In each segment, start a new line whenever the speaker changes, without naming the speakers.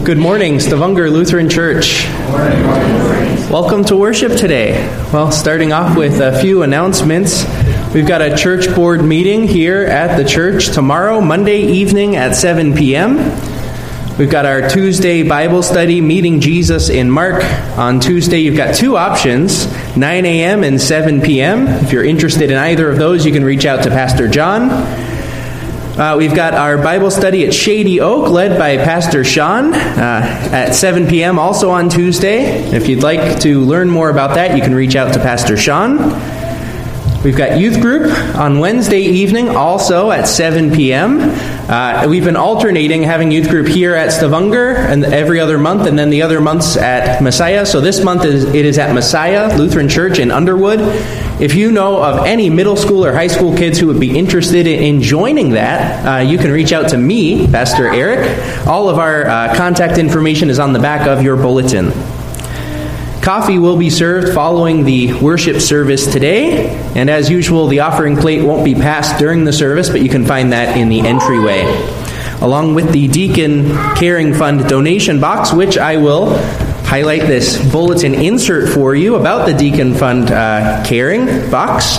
Good morning, Stavanger Lutheran Church. Welcome to worship today. Well, starting off with a few announcements. We've got a church board meeting here at the church tomorrow, Monday evening at 7 p.m. We've got our Tuesday Bible study, Meeting Jesus in Mark. On Tuesday, you've got two options, 9 a.m. and 7 p.m. If you're interested in either of those, you can reach out to Pastor John. We've got our Bible study at Shady Oak, led by Pastor Sean, at 7 p.m. also on Tuesday. If you'd like to learn more about that, you can reach out to Pastor Sean. We've got youth group on Wednesday evening, also at 7 p.m. We've been alternating having youth group here at Stavanger and every other month, and then the other months at Messiah. So this month it is at Messiah Lutheran Church in Underwood. If you know of any middle school or high school kids who would be interested in joining that, you can reach out to me, Pastor Eric. All of our contact information is on the back of your bulletin. Coffee will be served following the worship service today, and as usual, the offering plate won't be passed during the service, but you can find that in the entryway, along with the Deacon Caring Fund donation box, which I will highlight this bulletin insert for you about the Deacon Fund Caring box.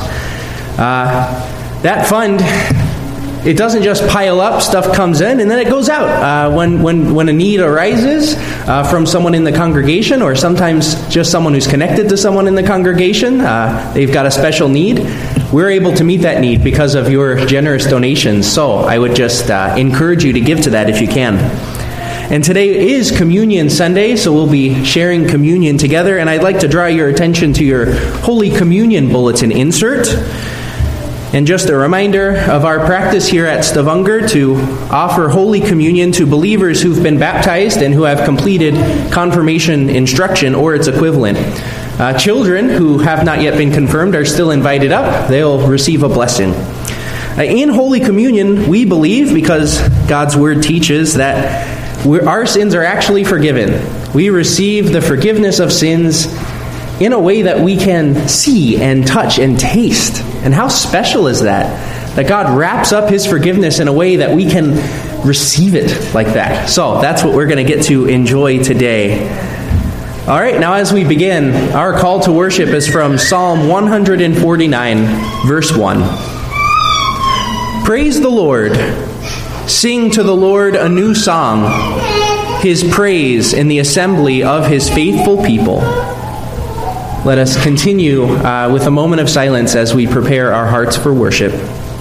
That fund, it doesn't just pile up, stuff comes in, and then it goes out. When a need arises from someone in the congregation, or sometimes just someone who's connected to someone in the congregation, they've got a special need, we're able to meet that need because of your generous donations. So I would just encourage you to give to that if you can. And today is Communion Sunday, so we'll be sharing communion together, and I'd like to draw your attention to your Holy Communion Bulletin insert. And just a reminder of our practice here at Stavanger to offer Holy Communion to believers who've been baptized and who have completed confirmation instruction or its equivalent. Children who have not yet been confirmed are still invited up. They'll receive a blessing. In Holy Communion, we believe, because God's Word teaches, that our sins are actually forgiven. We receive the forgiveness of sins in a way that we can see and touch and taste. And how special is that? That God wraps up His forgiveness in a way that we can receive it like that. So that's what we're going to get to enjoy today. All right, now as we begin, our call to worship is from Psalm 149, verse 1. Praise the Lord. Sing to the Lord a new song, His praise in the assembly of His faithful people. Let us continue with a moment of silence as we prepare our hearts for worship.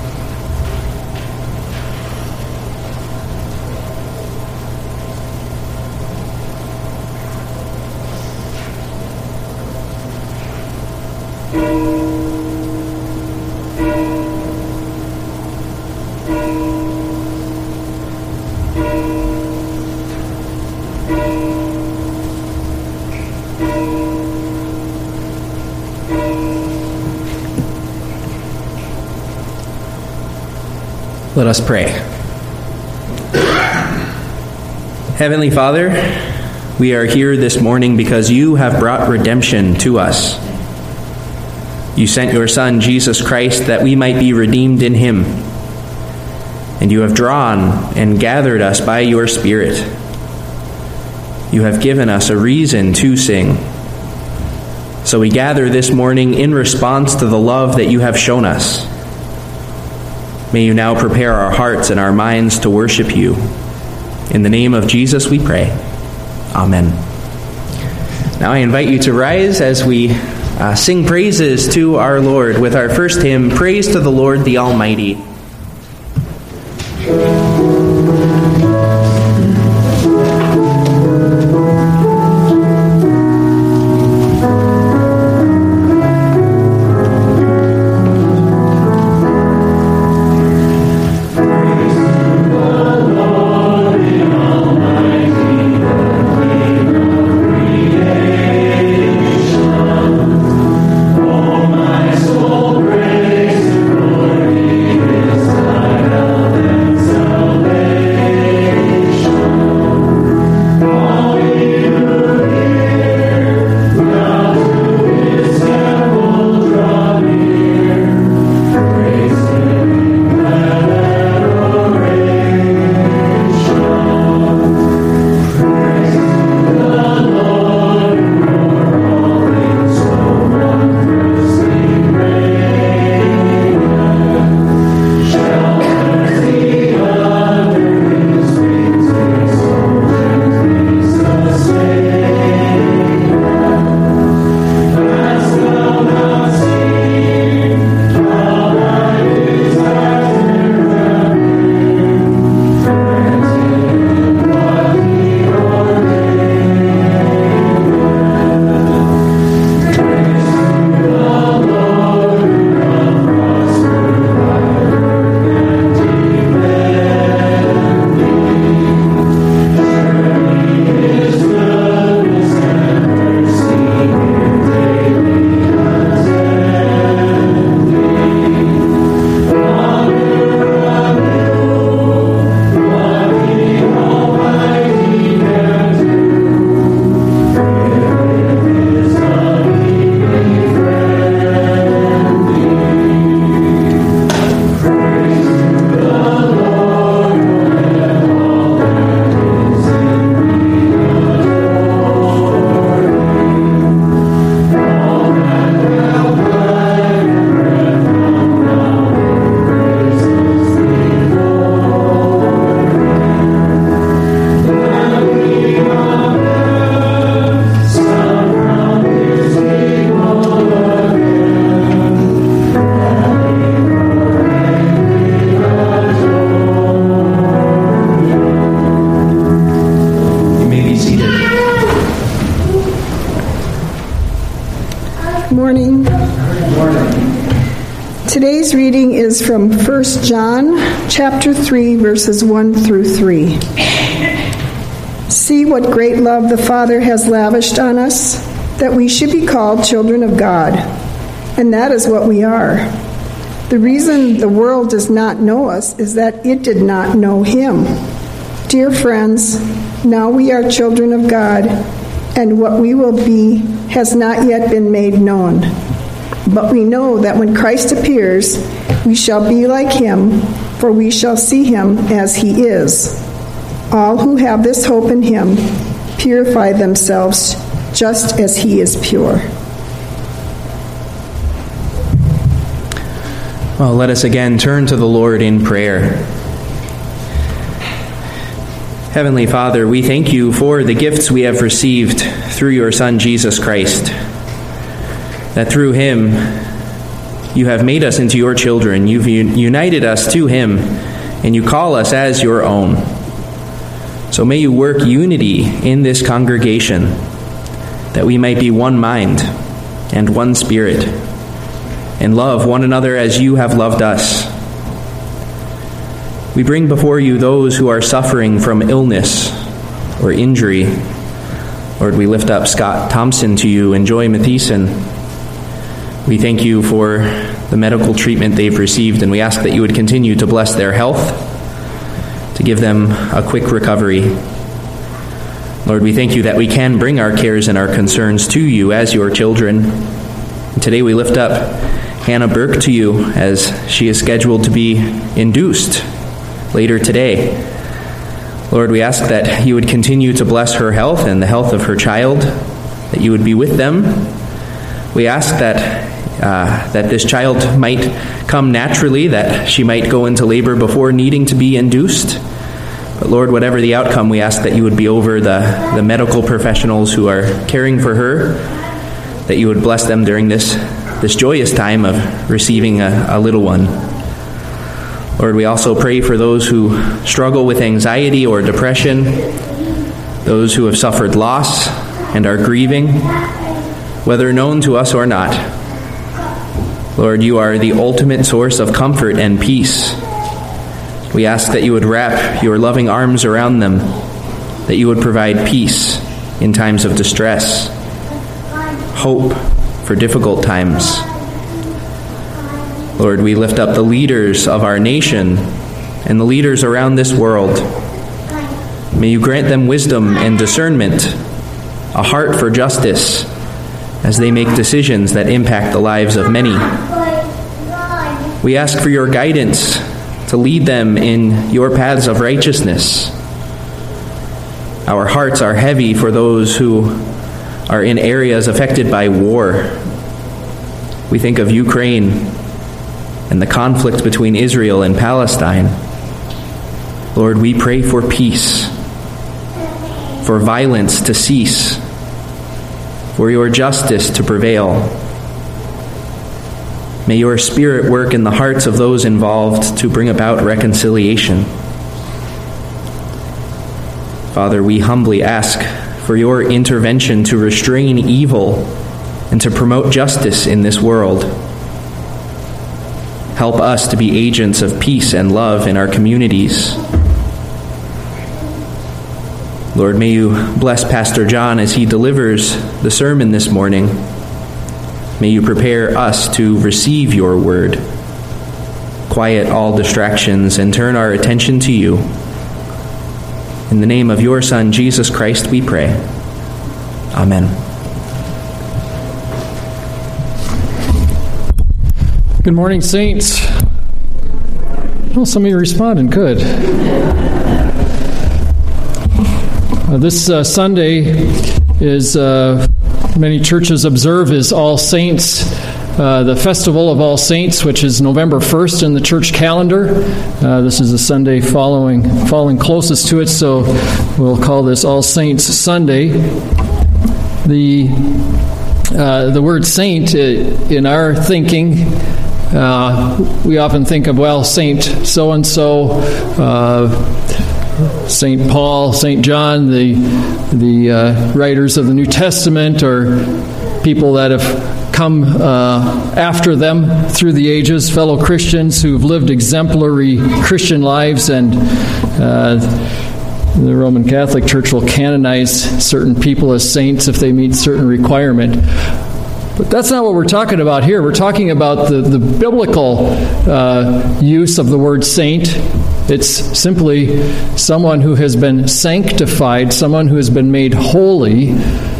Let us pray. Heavenly Father, we are here this morning because you have brought redemption to us. You sent your Son, Jesus Christ, that we might be redeemed in Him. And you have drawn and gathered us by your Spirit. You have given us a reason to sing. So we gather this morning in response to the love that you have shown us. May you now prepare our hearts and our minds to worship you. In the name of Jesus we pray. Amen. Now I invite you to rise as we sing praises to our Lord with our first hymn, Praise to the Lord the Almighty.
Oh, my soul, praise the Lord. Today's reading is from 1 John chapter 3, verses 1 through 3. See what great love the Father has lavished on us, that we should be called children of God. And that is what we are. The reason the world does not know us is that it did not know Him. Dear friends, now we are children of God, and what we will be has not yet been made known. But we know that when Christ appears, we shall be like Him, for we shall see Him as He is. All who have this hope in Him purify themselves just as He is pure.
Well, let us again turn to the Lord in prayer. Heavenly Father, we thank You for the gifts we have received through Your Son, Jesus Christ, that through Him You have made us into Your children. You've united us to Him, and You call us as Your own. So may You work unity in this congregation, that we might be one mind and one spirit, and love one another as You have loved us. We bring before You those who are suffering from illness or injury. Lord, we lift up Scott Thompson to You and Joy Mathieson. We thank You for the medical treatment they've received, and we ask that You would continue to bless their health, to give them a quick recovery. Lord, we thank You that we can bring our cares and our concerns to You as Your children. And today we lift up Hannah Burke to You as she is scheduled to be induced later today. Lord, we ask that You would continue to bless her health and the health of her child, that You would be with them. We ask that this child might come naturally, that she might go into labor before needing to be induced. But Lord, whatever the outcome, we ask that You would be over the medical professionals who are caring for her, that You would bless them during this joyous time of receiving a little one. Lord, we also pray for those who struggle with anxiety or depression, those who have suffered loss and are grieving, whether known to us or not. Lord, You are the ultimate source of comfort and peace. We ask that You would wrap Your loving arms around them, that You would provide peace in times of distress, hope for difficult times. Lord, we lift up the leaders of our nation and the leaders around this world. May You grant them wisdom and discernment, a heart for justice, as they make decisions that impact the lives of many. We ask for Your guidance to lead them in Your paths of righteousness. Our hearts are heavy for those who are in areas affected by war. We think of Ukraine and the conflict between Israel and Palestine. Lord, we pray for peace, for violence to cease, for Your justice to prevail. May Your Spirit work in the hearts of those involved to bring about reconciliation. Father, we humbly ask for Your intervention to restrain evil and to promote justice in this world. Help us to be agents of peace and love in our communities. Lord, may You bless Pastor John as he delivers the sermon this morning. May You prepare us to receive Your word. Quiet all distractions and turn our attention to You. In the name of Your Son, Jesus Christ, we pray. Amen.
Good morning, saints. Well, some of you responded. Good. This Sunday is, many churches observe, is All Saints, the Festival of All Saints, which is November 1st in the church calendar. This is the Sunday falling closest to it, so we'll call this All Saints Sunday. The word saint, in our thinking, we often think of, well, Saint so-and-so, St. Paul, St. John, the writers of the New Testament, or people that have come after them through the ages, fellow Christians who've lived exemplary Christian lives, and the Roman Catholic Church will canonize certain people as saints if they meet certain requirement. But that's not what we're talking about here. We're talking about the biblical use of the word saint. It's simply someone who has been sanctified, someone who has been made holy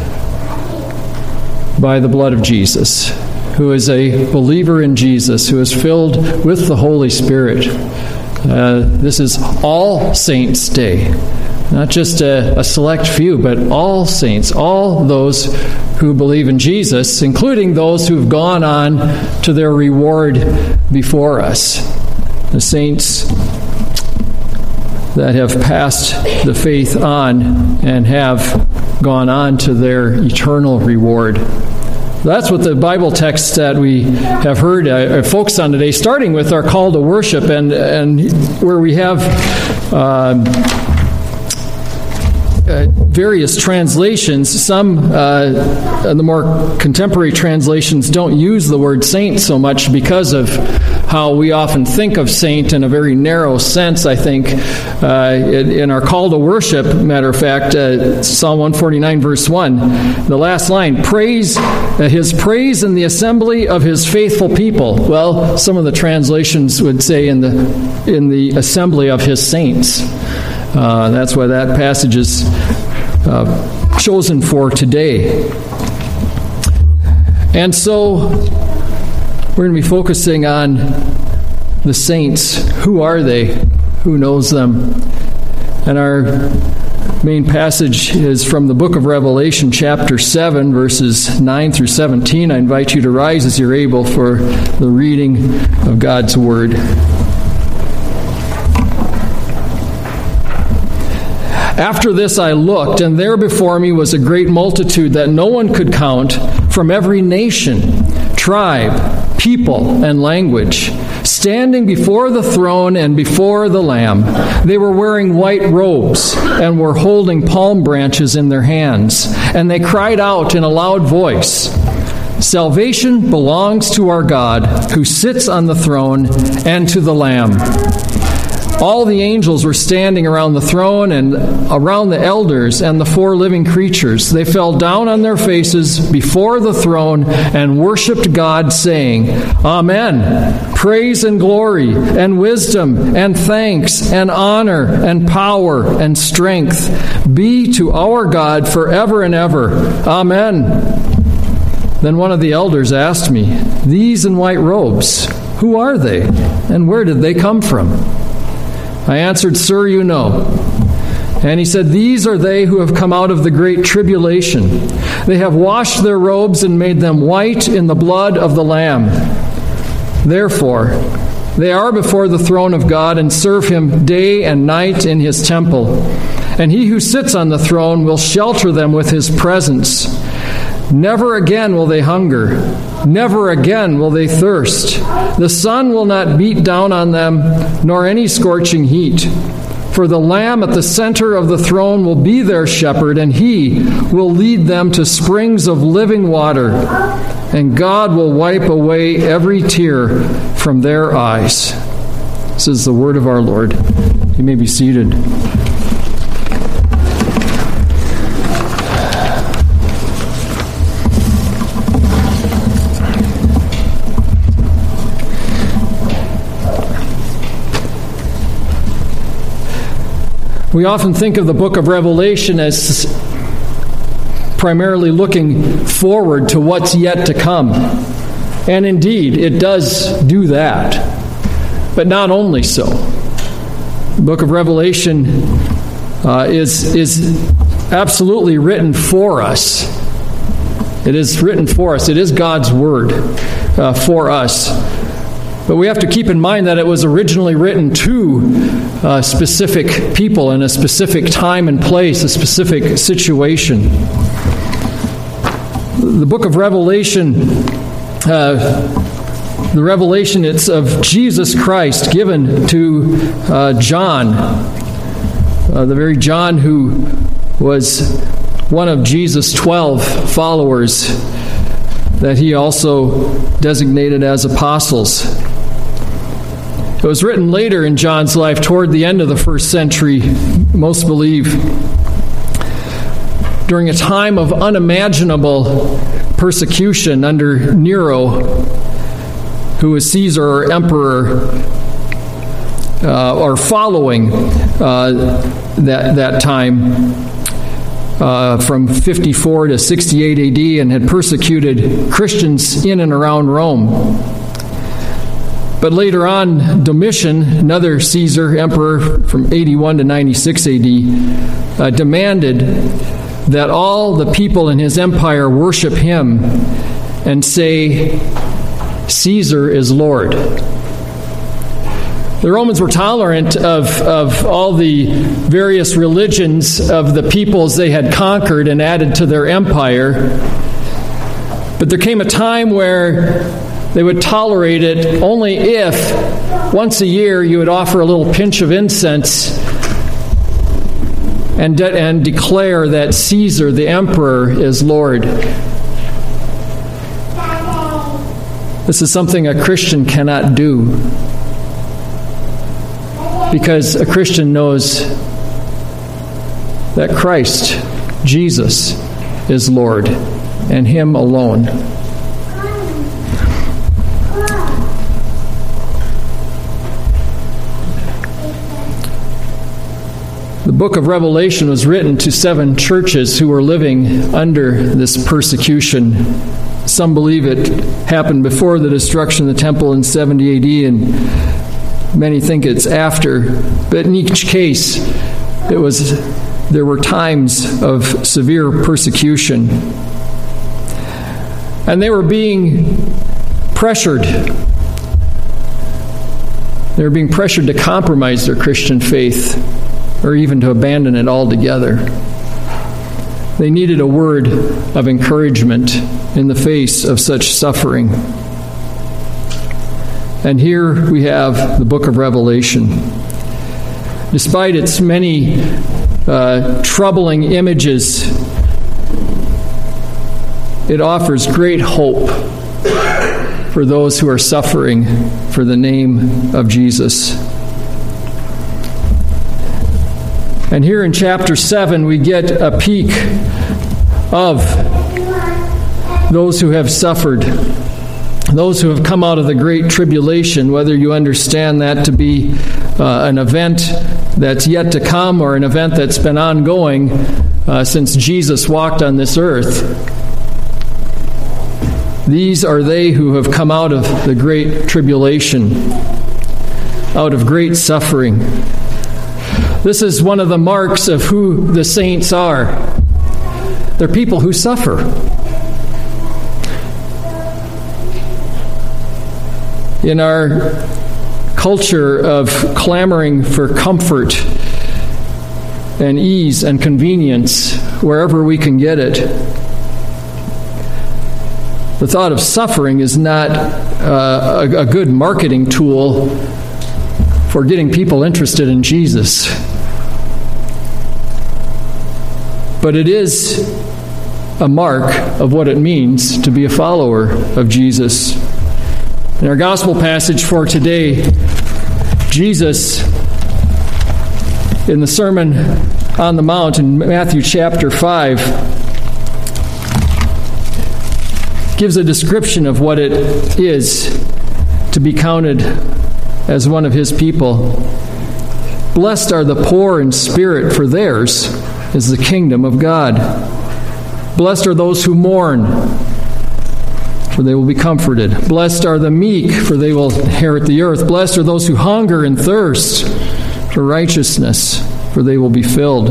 by the blood of Jesus, who is a believer in Jesus, who is filled with the Holy Spirit. This is All Saints' Day. Not just a select few, but all saints, all those who believe in Jesus, including those who've gone on to their reward before us. The saints that have passed the faith on and have gone on to their eternal reward. That's what the Bible text that we have heard focused on today, starting with our call to worship, and where we have various translations. Some, the more contemporary translations, don't use the word saint so much because of how we often think of saint in a very narrow sense, I think. In our call to worship, matter of fact, Psalm 149, verse 1, the last line, praise his praise in the assembly of his faithful people. Well, some of the translations would say in the assembly of his saints. That's why that passage is chosen for today. And so we're going to be focusing on the saints. Who are they? Who knows them? And our main passage is from the book of Revelation, chapter 7, verses 9 through 17. I invite you to rise as you're able for the reading of God's Word. After this I looked, and there before me was a great multitude that no one could count, from every nation, tribe, people, and language, standing before the throne and before the Lamb. They were wearing white robes and were holding palm branches in their hands, and they cried out in a loud voice, "Salvation belongs to our God, who sits on the throne, and to the Lamb." All the angels were standing around the throne and around the elders and the four living creatures. They fell down on their faces before the throne and worshipped God, saying, "Amen. Praise and glory and wisdom and thanks and honor and power and strength be to our God forever and ever. Amen." Then one of the elders asked me, "These in white robes, who are they, and where did they come from?" I answered, "Sir, you know." And he said, "These are they who have come out of the great tribulation. They have washed their robes and made them white in the blood of the Lamb. Therefore, they are before the throne of God and serve him day and night in his temple. And he who sits on the throne will shelter them with his presence. Never again will they hunger. Never again will they thirst. The sun will not beat down on them, nor any scorching heat. For the Lamb at the center of the throne will be their shepherd, and he will lead them to springs of living water. And God will wipe away every tear from their eyes." This is the word of our Lord. You may be seated. We often think of the book of Revelation as primarily looking forward to what's yet to come. And indeed, it does do that. But not only so. The book of Revelation is absolutely written for us. It is written for us. It is God's Word for us. But we have to keep in mind that it was originally written to specific people in a specific time and place, a specific situation. The book of Revelation, the revelation, it's of Jesus Christ given to John, the very John who was one of Jesus' 12 followers. that he also designated as apostles. It was written later in John's life, toward the end of the first century, most believe, during a time of unimaginable persecution under Nero, who was Caesar or emperor, or following that time from 54 to 68 AD, and had persecuted Christians in and around Rome. But later on, Domitian, another Caesar emperor from 81 to 96 AD, demanded that all the people in his empire worship him and say, "Caesar is Lord." The Romans were tolerant of all the various religions of the peoples they had conquered and added to their empire. But there came a time where they would tolerate it only if once a year you would offer a little pinch of incense and declare that Caesar, the emperor, is Lord. This is something a Christian cannot do, because a Christian knows that Christ, Jesus, is Lord, and Him alone. The book of Revelation was written to 7 churches who were living under this persecution. Some believe it happened before the destruction of the temple in 70 AD, and many think it's after. But in each case, there were times of severe persecution. And they were being pressured. They were being pressured to compromise their Christian faith, or even to abandon it altogether. They needed a word of encouragement in the face of such suffering. And here we have the book of Revelation. Despite its many troubling images, it offers great hope for those who are suffering for the name of Jesus. And here in chapter 7, we get a peek of those who have suffered, those who have come out of the great tribulation, whether you understand that to be an event that's yet to come or an event that's been ongoing since Jesus walked on this earth. These are they who have come out of the great tribulation, out of great suffering. This is one of the marks of who the saints are. They're people who suffer. In our culture of clamoring for comfort and ease and convenience wherever we can get it, the thought of suffering is not a good marketing tool for getting people interested in Jesus. But it is a mark of what it means to be a follower of Jesus. In our gospel passage for today, Jesus, in the Sermon on the Mount in Matthew chapter 5, gives a description of what it is to be counted as one of His people. Blessed are the poor in spirit, for theirs is the kingdom of God. Blessed are those who mourn, for they will be comforted. Blessed are the meek, for they will inherit the earth. Blessed are those who hunger and thirst for righteousness, for they will be filled.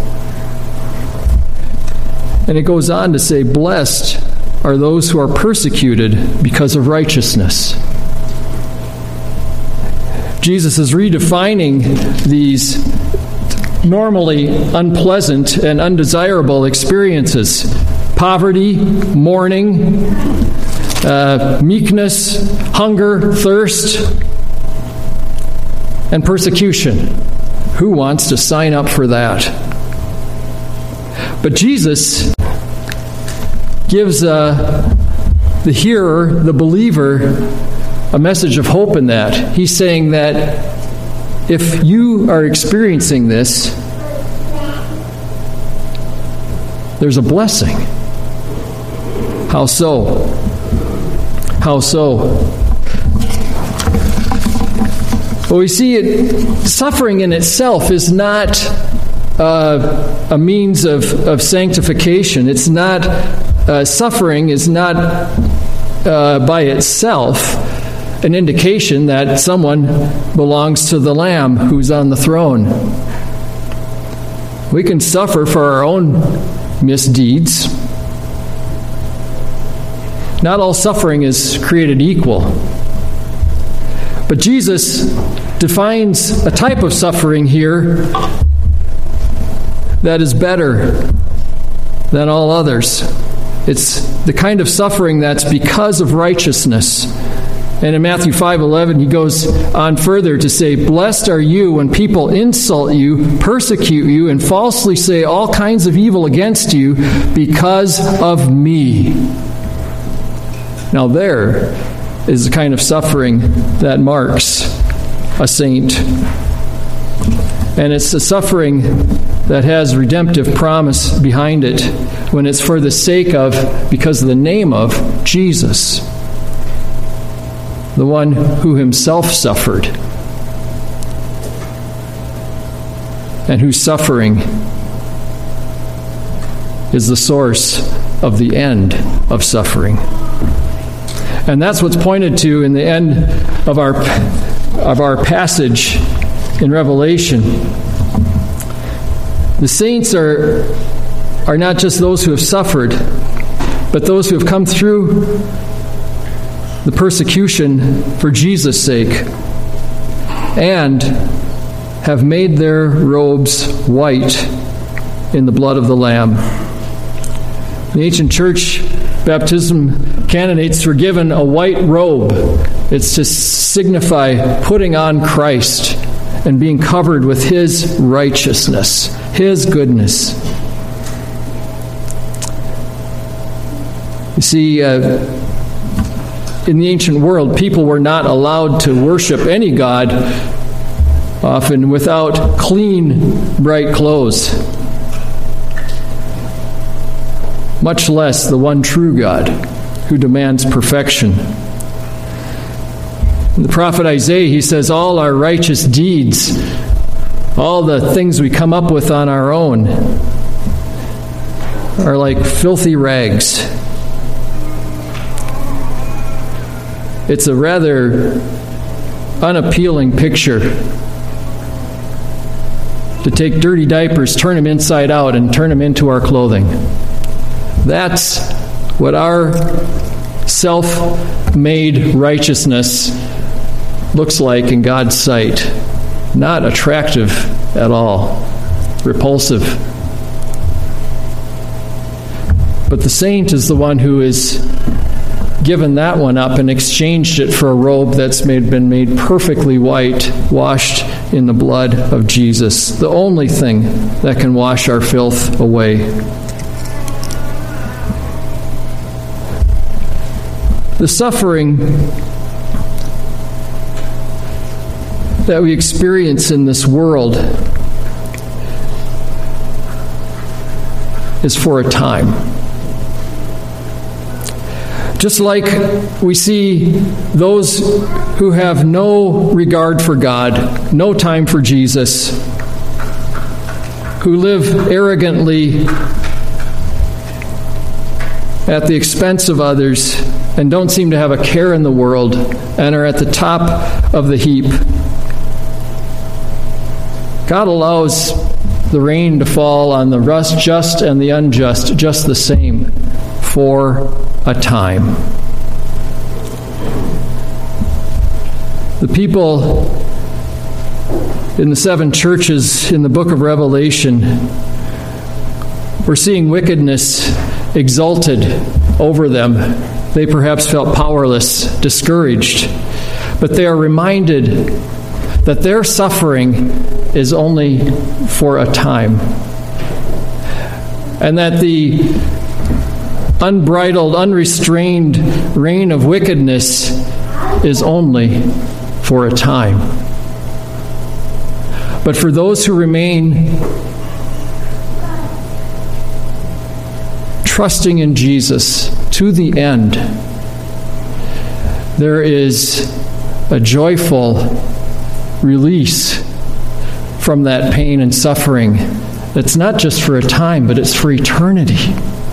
And it goes on to say, blessed are those who are persecuted because of righteousness. Jesus is redefining these normally unpleasant and undesirable experiences. Poverty, mourning, meekness, hunger, thirst, and persecution. Who wants to sign up for that? But Jesus gives the hearer, the believer, a message of hope in that. He's saying that if you are experiencing this, there's a blessing. How so? How so? Well, we see suffering in itself is not a means of sanctification. It's not, suffering is not by itself an indication that someone belongs to the Lamb who's on the throne. We can suffer for our own misdeeds. Not all suffering is created equal. But Jesus defines a type of suffering here that is better than all others. It's the kind of suffering that's because of righteousness. And in Matthew 5:11, he goes on further to say, "Blessed are you when people insult you, persecute you, and falsely say all kinds of evil against you because of me." Now there is the kind of suffering that marks a saint. And it's a suffering that has redemptive promise behind it when it's for the sake of, because of the name of, Jesus, the one who himself suffered and whose suffering is the source of the end of suffering. And that's what's pointed to in the end of our passage in Revelation. The saints are not just those who have suffered, but those who have come through the persecution for Jesus' sake and have made their robes white in the blood of the Lamb. In the ancient church, baptism candidates were given a white robe. It's to signify putting on Christ and being covered with His righteousness, His goodness. You see, in the ancient world, people were not allowed to worship any god, often without clean, bright clothes, much less the one true God who demands perfection. In the prophet Isaiah, he says, all our righteous deeds, all the things we come up with on our own, are like filthy rags. It's a rather unappealing picture to take dirty diapers, turn them inside out, and turn them into our clothing. That's what our self-made righteousness looks like in God's sight. Not attractive at all. Repulsive. But the saint is the one who is given that one up and exchanged it for a robe that's been made perfectly white, washed in the blood of Jesus, the only thing that can wash our filth away. The suffering that we experience in this world is for a time. Just like we see those who have no regard for God, no time for Jesus, who live arrogantly at the expense of others and don't seem to have a care in the world and are at the top of the heap. God allows the rain to fall on the just and the unjust just the same for a time. The people in the 7 churches in the book of Revelation were seeing wickedness exalted over them. They perhaps felt powerless, discouraged, but they are reminded that their suffering is only for a time, and that the unbridled, unrestrained reign of wickedness is only for a time. But for those who remain trusting in Jesus to the end, there is a joyful release from that pain and suffering. It's not just for a time, but it's for eternity.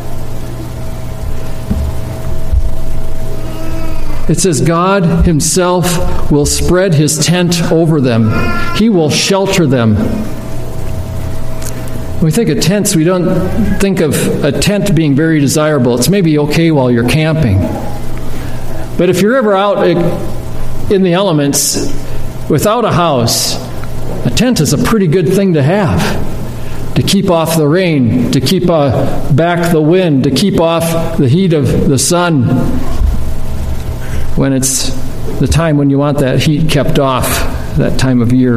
It says God himself will spread his tent over them. He will shelter them. When we think of tents, we don't think of a tent being very desirable. It's maybe okay while you're camping. But if you're ever out in the elements without a house, a tent is a pretty good thing to have. To keep off the rain, to keep back the wind, to keep off the heat of the sun, when it's the time when you want that heat kept off, that time of year.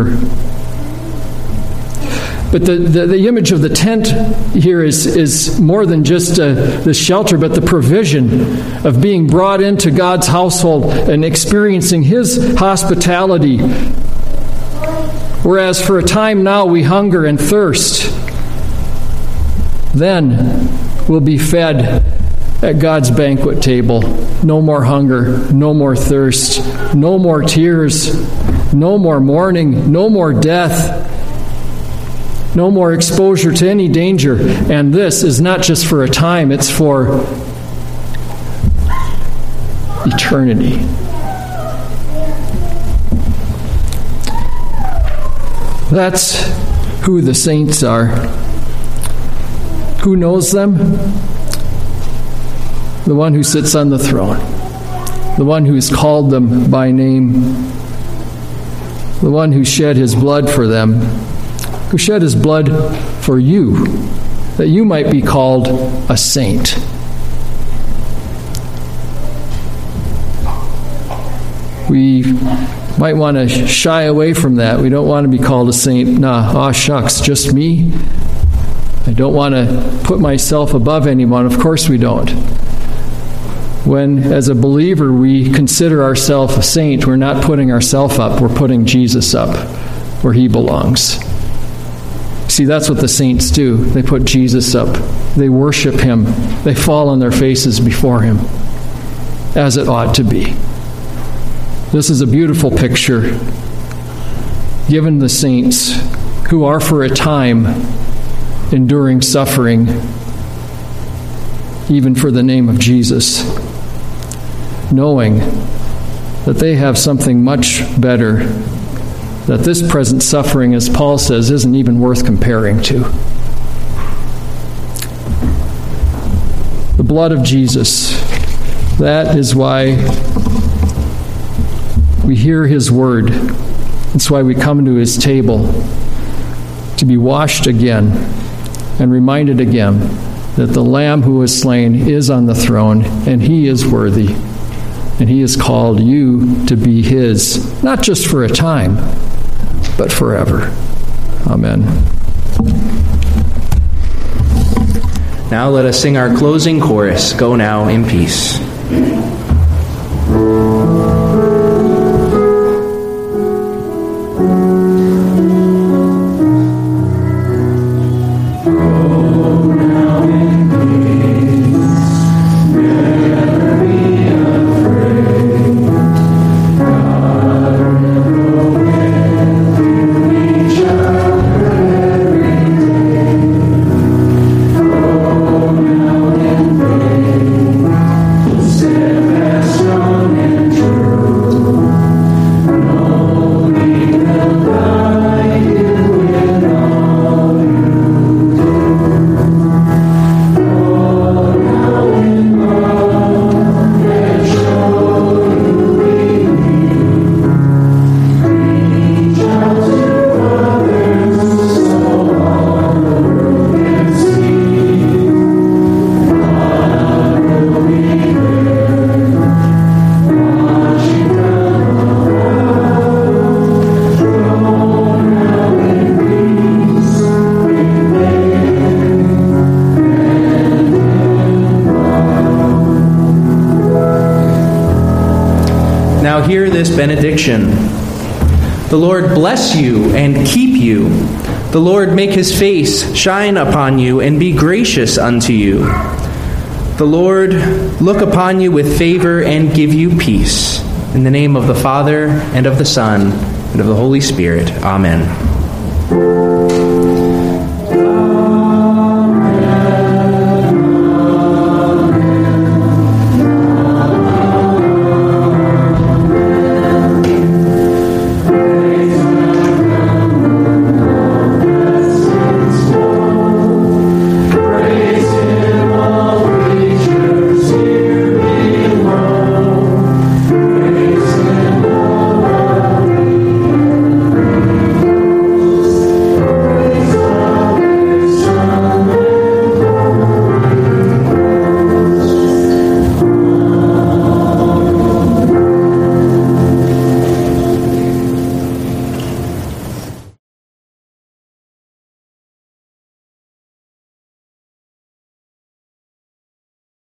But the image of the tent here is more than just the shelter, but the provision of being brought into God's household and experiencing his hospitality. Whereas for a time now we hunger and thirst, then we'll be fed at God's banquet table. No more hunger, no more thirst, no more tears, no more mourning, no more death, no more exposure to any danger. And this is not just for a time, it's for eternity. That's who the saints are. Who knows them? The one who sits on the throne. The one who has called them by name. The one who shed his blood for them. Who shed his blood for you, that you might be called a saint. We might want to shy away from that. We don't want to be called a saint. Aw shucks, just me? I don't want to put myself above anyone. Of course we don't. When, as a believer, we consider ourselves a saint, we're not putting ourselves up. We're putting Jesus up where he belongs. See, that's what the saints do. They put Jesus up. They worship him. They fall on their faces before him, as it ought to be. This is a beautiful picture given the saints who are for a time enduring suffering, even for the name of Jesus, knowing that they have something much better, that this present suffering, as Paul says, isn't even worth comparing to. The blood of Jesus, that is why we hear his word. That's why we come to his table, to be washed again and reminded again that the Lamb who was slain is on the throne, and he is worthy. And he has called you to be his, not just for a time, but forever. Amen.
Now let us sing our closing chorus, Go Now in Peace.
Seven
this benediction. The Lord bless you and keep you. The Lord make his face shine upon you and be gracious unto you. The Lord look upon you with favor and give you peace. In the name of the Father, and of the Son, and of the Holy Spirit. Amen.